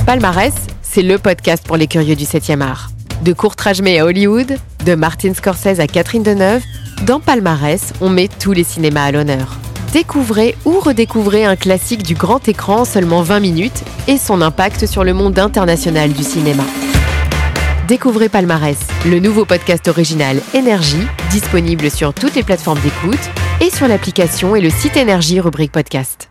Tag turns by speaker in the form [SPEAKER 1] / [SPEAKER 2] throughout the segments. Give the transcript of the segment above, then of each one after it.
[SPEAKER 1] Palmarès, c'est le podcast pour les curieux du 7e art. De Kurt Rajmé à Hollywood, de Martin Scorsese à Catherine Deneuve, dans Palmarès, on met tous les cinémas à l'honneur. Découvrez ou redécouvrez un classique du grand écran en seulement 20 minutes et son impact sur le monde international du cinéma. Découvrez Palmarès, le nouveau podcast original Énergie, disponible sur toutes les plateformes d'écoute et sur l'application et le site Énergie rubrique podcast.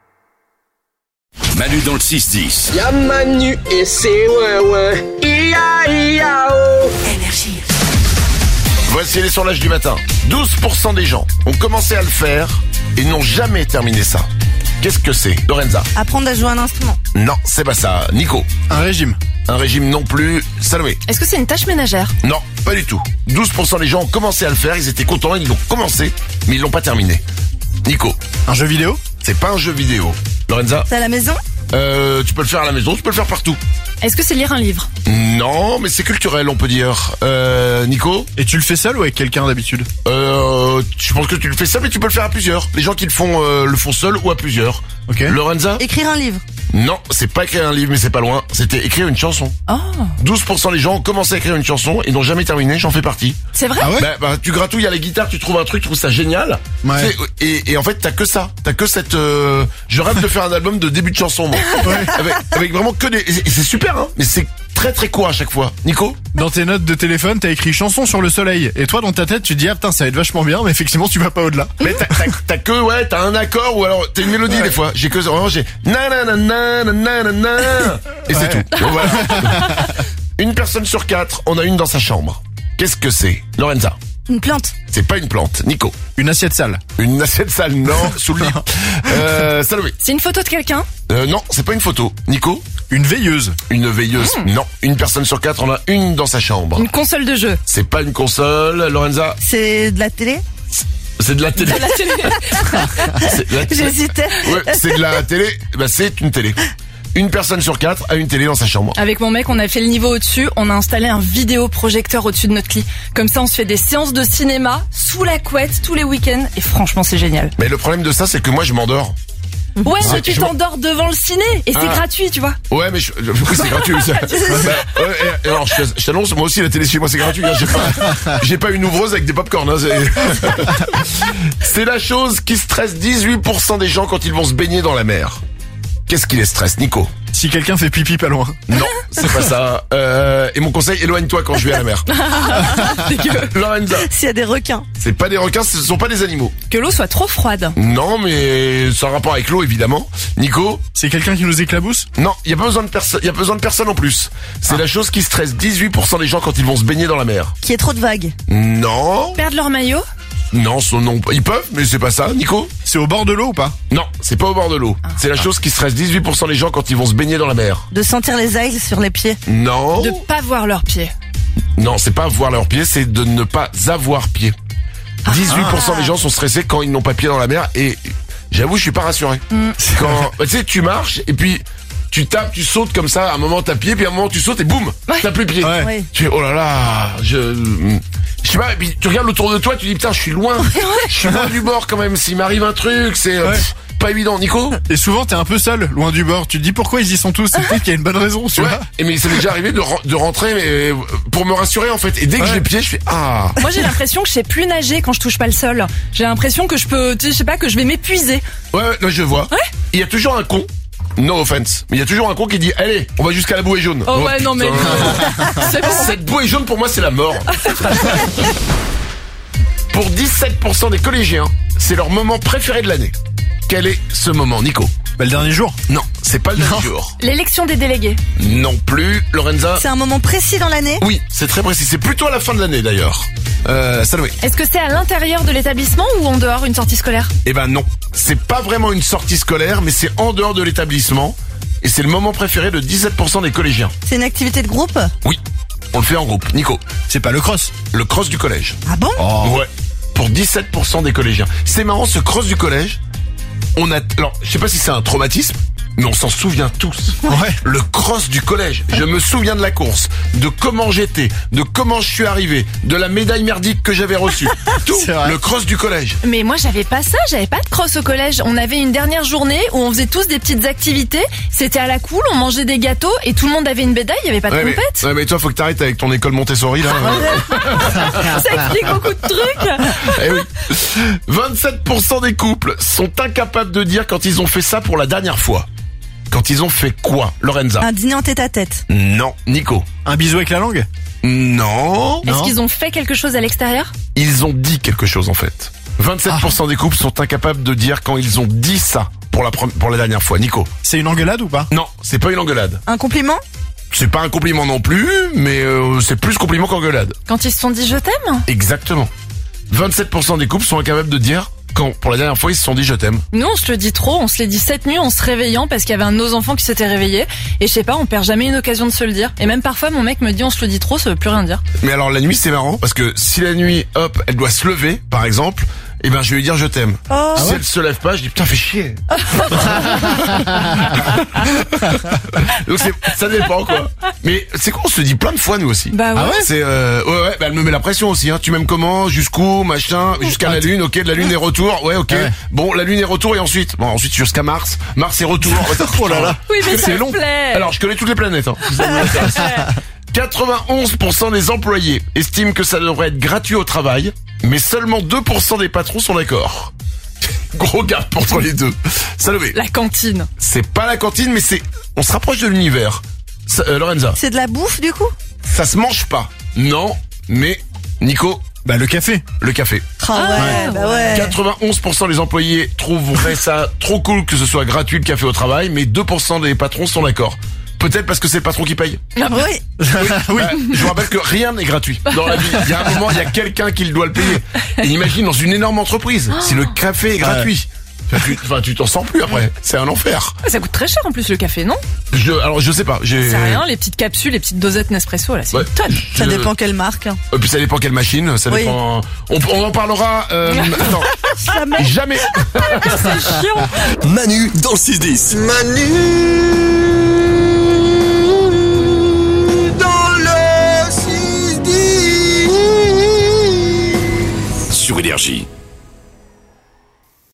[SPEAKER 2] Manu dans le 6-10.
[SPEAKER 3] Y'a Manu et c'est ouin Ia-ia-o.
[SPEAKER 4] Énergie.
[SPEAKER 2] Voici les sondages du matin. 12% des gens ont commencé à le faire et n'ont jamais terminé ça. Qu'est-ce que c'est, Lorenza?
[SPEAKER 4] Apprendre à jouer un instrument.
[SPEAKER 2] Non, c'est pas ça. Nico?
[SPEAKER 5] Un régime.
[SPEAKER 2] Un régime non plus. Salomé?
[SPEAKER 6] Est-ce que c'est une tâche ménagère?
[SPEAKER 2] Non, pas du tout. 12% des gens ont commencé à le faire, ils étaient contents, ils l'ont commencé, mais ils l'ont pas terminé. Nico?
[SPEAKER 5] Un jeu vidéo.
[SPEAKER 2] C'est pas un jeu vidéo. Lorenza?
[SPEAKER 4] C'est à la maison?
[SPEAKER 2] Tu peux le faire à la maison, tu peux le faire partout.
[SPEAKER 6] Est-ce que c'est lire un livre?
[SPEAKER 2] Non, mais c'est culturel, on peut dire. Nico?
[SPEAKER 5] Et tu le fais seul ou avec quelqu'un d'habitude?
[SPEAKER 2] Je pense que tu le fais seul, mais tu peux le faire à plusieurs. Les gens qui le font seul ou à plusieurs.
[SPEAKER 5] Ok.
[SPEAKER 2] Lorenza?
[SPEAKER 4] Écrire un livre.
[SPEAKER 2] Non, c'est pas écrire un livre, mais c'est pas loin. C'était écrire une chanson.
[SPEAKER 6] Oh,
[SPEAKER 2] 12% des gens ont commencé à écrire une chanson et n'ont jamais terminé, j'en fais partie.
[SPEAKER 6] c'est vrai?
[SPEAKER 5] Ah ouais?
[SPEAKER 2] Bah, tu gratouilles à la guitare, tu trouves un truc, tu trouves ça génial.
[SPEAKER 5] Ouais.
[SPEAKER 2] Tu sais, et en fait, t'as que ça. T'as que cette... Je rêve de faire un album de début de chanson, moi.
[SPEAKER 5] Ouais.
[SPEAKER 2] Avec vraiment que des... Et c'est super, hein, mais c'est très très court à chaque fois. Nico?
[SPEAKER 5] Dans tes notes de téléphone, t'as écrit chanson sur le soleil. Et toi, dans ta tête, tu te dis, ah putain, ça va être vachement bien, mais effectivement, tu vas pas au-delà.
[SPEAKER 2] Mais t'as un accord ou alors t'as une mélodie des fois. J'ai vraiment j'ai nanana et c'est tout. Donc, voilà. Une personne sur 4 en a une dans sa chambre. Qu'est-ce que c'est, Lorenza?
[SPEAKER 4] Une plante.
[SPEAKER 2] C'est pas une plante. Nico?
[SPEAKER 5] Une assiette sale.
[SPEAKER 2] Une assiette sale, non, sous le lit. Salomé?
[SPEAKER 6] C'est une photo de quelqu'un?
[SPEAKER 2] Non, c'est pas une photo. Nico?
[SPEAKER 5] Une veilleuse.
[SPEAKER 2] Une veilleuse, non. Une personne sur 4 en a une dans sa chambre.
[SPEAKER 6] Une console de jeu?
[SPEAKER 2] C'est pas une console, Lorenza?
[SPEAKER 4] C'est de la télé?
[SPEAKER 2] C'est de la télé.
[SPEAKER 6] La télé.
[SPEAKER 2] C'est de la télé.
[SPEAKER 4] J'hésitais.
[SPEAKER 2] Ouais, c'est de la télé. Bah, c'est une télé. Une personne sur 4 a une télé dans sa chambre.
[SPEAKER 6] Avec mon mec, on a fait le niveau au-dessus, on a installé un vidéoprojecteur au-dessus de notre lit. Comme ça, on se fait des séances de cinéma sous la couette tous les week-ends et franchement, c'est génial.
[SPEAKER 2] Mais le problème de ça, c'est que moi, je m'endors.
[SPEAKER 6] Ouais, mais
[SPEAKER 2] C'est-
[SPEAKER 6] tu
[SPEAKER 2] je-
[SPEAKER 6] t'endors devant le ciné et c'est
[SPEAKER 2] Ah.
[SPEAKER 6] gratuit, tu vois.
[SPEAKER 2] Ouais, mais oui, c'est gratuit. Ça. Bah, ouais, et alors, je t'annonce, moi aussi, la télé chez moi, c'est gratuit. Hein, j'ai pas une ouvreuse avec des pop-corn. Hein, c'est la chose qui stresse 18% des gens quand ils vont se baigner dans la mer. Qu'est-ce qui les stresse, Nico?
[SPEAKER 5] Si quelqu'un fait pipi pas loin.
[SPEAKER 2] Non, c'est pas ça. Et mon conseil, éloigne-toi quand je vais à la mer. Lorenza,
[SPEAKER 4] S'il y a des requins.
[SPEAKER 2] c'est pas des requins, ce sont pas des animaux.
[SPEAKER 6] Que l'eau soit trop froide.
[SPEAKER 2] Non, mais ça a un rapport avec l'eau, évidemment. Nico?
[SPEAKER 5] C'est quelqu'un qui nous éclabousse?
[SPEAKER 2] Non, il y a pas besoin de personne. Il y a besoin de personne en plus. C'est la chose qui stresse 18% des gens quand ils vont se baigner dans la mer.
[SPEAKER 4] Qui est trop de vagues.
[SPEAKER 2] Non,
[SPEAKER 6] Perdre leur maillot?
[SPEAKER 2] non, ils peuvent, mais c'est pas ça. Nico?
[SPEAKER 5] C'est au bord de l'eau ou pas?
[SPEAKER 2] Non, c'est pas au bord de l'eau. C'est la chose qui stresse 18% des gens quand ils vont se baigner dans la mer.
[SPEAKER 4] De sentir les algues sur les pieds.
[SPEAKER 2] Non,
[SPEAKER 6] De pas voir leurs pieds.
[SPEAKER 2] non, c'est pas voir leurs pieds, c'est de ne pas avoir pied. 18% des gens sont stressés quand ils n'ont pas pied dans la mer et j'avoue, je suis pas rassuré. Quand, tu sais, tu marches et puis tu tapes, tu sautes comme ça, à un moment t'as pied, puis à un moment tu sautes et boum, t'as plus pied.
[SPEAKER 5] Ouais.
[SPEAKER 4] Ouais.
[SPEAKER 2] Tu fais, oh là là, je sais pas, et puis tu regardes autour de toi, tu dis putain, je suis loin. Je suis loin du bord quand même, s'il m'arrive un truc, c'est pas évident. Nico?
[SPEAKER 5] Et souvent, t'es un peu seul, loin du bord. Tu te dis pourquoi ils y sont tous. C'est peut-être qu'il y a une bonne raison, tu
[SPEAKER 2] Ouais,
[SPEAKER 5] vois.
[SPEAKER 2] et mais ça m'est déjà arrivé de rentrer mais pour me rassurer en fait. Et dès que j'ai le pied, je fais ah.
[SPEAKER 6] Moi, j'ai l'impression que je sais plus nager quand je touche pas le sol. J'ai l'impression que je sais pas, que je vais m'épuiser.
[SPEAKER 2] Ouais, là je vois. Il y a toujours un con. No offense. Mais il y a toujours un con qui dit allez, on va jusqu'à la bouée jaune.
[SPEAKER 6] Oh ouais, non mais
[SPEAKER 2] putain.
[SPEAKER 6] c'est bon.
[SPEAKER 2] Cette bouée jaune pour moi c'est la mort. Pour 17% des collégiens, c'est leur moment préféré de l'année. Quel est ce moment, Nico?
[SPEAKER 5] Bah, le dernier jour.
[SPEAKER 2] Non, c'est pas le dernier jour.
[SPEAKER 6] L'élection des délégués.
[SPEAKER 2] Non plus, Lorenza.
[SPEAKER 4] C'est un moment précis dans l'année.
[SPEAKER 2] Oui, c'est très précis. C'est plutôt à la fin de l'année d'ailleurs. Salomé.
[SPEAKER 6] Est-ce que c'est à l'intérieur de l'établissement ou en dehors, une sortie scolaire?
[SPEAKER 2] Eh ben non, c'est pas vraiment une sortie scolaire, mais c'est en dehors de l'établissement. Et c'est le moment préféré de 17% des collégiens.
[SPEAKER 4] C'est une activité de groupe.
[SPEAKER 2] Oui, on le fait en groupe. Nico,
[SPEAKER 5] C'est pas le cross.
[SPEAKER 2] le cross du collège.
[SPEAKER 4] Ah bon?
[SPEAKER 2] Ouais, pour 17% des collégiens. C'est marrant, ce cross du collège, alors, je sais pas si c'est un traumatisme, mais on s'en souvient tous.
[SPEAKER 5] Ouais.
[SPEAKER 2] Le cross du collège. Je me souviens de la course, de comment j'étais, de comment je suis arrivé, de la médaille merdique que j'avais reçue. Tout.
[SPEAKER 5] C'est vrai.
[SPEAKER 2] Le cross du collège.
[SPEAKER 6] Mais moi j'avais pas ça, j'avais pas de cross au collège. On avait une dernière journée où on faisait tous des petites activités. C'était à la cool, on mangeait des gâteaux et tout le monde avait une médaille, il y avait pas de
[SPEAKER 2] Ouais,
[SPEAKER 6] compète.
[SPEAKER 2] mais toi, faut que t'arrêtes avec ton école Montessori, là.
[SPEAKER 6] Ça explique beaucoup de trucs.
[SPEAKER 2] Eh oui. 27% des couples sont incapables de dire quand ils ont fait ça pour la dernière fois. Quand ils ont fait quoi, Lorenza?
[SPEAKER 4] Un dîner en tête-à-tête.
[SPEAKER 2] Non. Nico?
[SPEAKER 5] Un bisou avec la langue?
[SPEAKER 2] Non.
[SPEAKER 6] Est-ce
[SPEAKER 5] Non.
[SPEAKER 6] qu'ils ont fait quelque chose à l'extérieur?
[SPEAKER 2] Ils ont dit quelque chose, en fait. 27% des couples sont incapables de dire quand ils ont dit ça pour la dernière fois. Nico?
[SPEAKER 5] C'est une engueulade ou pas?
[SPEAKER 2] Non, c'est pas une engueulade.
[SPEAKER 4] Un compliment?
[SPEAKER 2] C'est pas un compliment non plus, mais c'est plus compliment qu'engueulade.
[SPEAKER 6] Quand ils se sont dit je t'aime?
[SPEAKER 2] Exactement. 27% des couples sont incapables de dire quand, pour la dernière fois, ils se sont dit je t'aime.
[SPEAKER 6] Nous on se le dit trop, on se l'est dit cette nuit en se réveillant parce qu'il y avait un de nos enfants qui s'était réveillé. Et je sais pas, on perd jamais une occasion de se le dire. Et même parfois mon mec me dit on se le dit trop, ça veut plus rien dire.
[SPEAKER 2] Mais alors la nuit c'est marrant parce que si la nuit, hop, elle doit se lever, par exemple, eh ben je vais lui dire je t'aime.
[SPEAKER 4] Oh.
[SPEAKER 2] Si elle se lève pas, je dis putain fais chier. Donc ça dépend quoi. Mais c'est quoi, on se le dit plein de fois nous aussi.
[SPEAKER 6] Bah ouais.
[SPEAKER 2] C'est ouais, bah, elle me met la pression aussi hein. Tu m'aimes comment, jusqu'où, machin, jusqu'à la lune, OK, de la lune et retour. Ouais, OK.
[SPEAKER 5] Ouais.
[SPEAKER 2] Bon, la lune et retour et ensuite jusqu'à Mars, Mars et retour.
[SPEAKER 5] Oh là là.
[SPEAKER 6] Oui mais
[SPEAKER 2] C'est
[SPEAKER 6] ça
[SPEAKER 2] long.
[SPEAKER 6] me plaît.
[SPEAKER 2] Alors, je connais toutes les planètes hein. Si ça vous intéresse. 91% des employés estiment que ça devrait être gratuit au travail, mais seulement 2% des patrons sont d'accord. Gros gap entre les deux. Salomé,
[SPEAKER 6] La cantine.
[SPEAKER 2] c'est pas la cantine, mais on se rapproche de l'univers. Lorenza,
[SPEAKER 4] C'est de la bouffe du coup?
[SPEAKER 2] ça se mange pas. Non, mais Nico,
[SPEAKER 5] Bah le café.
[SPEAKER 2] le café.
[SPEAKER 4] Ah ouais, bah ouais.
[SPEAKER 2] 91% des employés trouveraient ça trop cool que ce soit gratuit le café au travail, mais 2% des patrons sont d'accord. Peut-être parce que c'est le patron qui paye.
[SPEAKER 4] Oui.
[SPEAKER 5] Oui.
[SPEAKER 2] Je vous rappelle que rien n'est gratuit dans la vie. Il y a un moment, il y a quelqu'un qui doit le payer. Et imagine dans une énorme entreprise, si le café est gratuit. Tu t'en sors plus après. C'est un enfer.
[SPEAKER 6] Ça coûte très cher en plus le café, non?
[SPEAKER 2] Alors je sais pas.
[SPEAKER 6] C'est rien, les petites capsules, les petites dosettes Nespresso là, c'est
[SPEAKER 2] Ouais.
[SPEAKER 6] une tonne.
[SPEAKER 4] Ça dépend quelle marque. Hein.
[SPEAKER 2] Et puis ça dépend quelle machine. Ça
[SPEAKER 4] Oui.
[SPEAKER 2] dépend. On en parlera. Attends. Jamais.
[SPEAKER 6] C'est chiant.
[SPEAKER 7] Manu dans le 6-10.
[SPEAKER 3] Manu dans le 6-10.
[SPEAKER 7] Sur Énergie.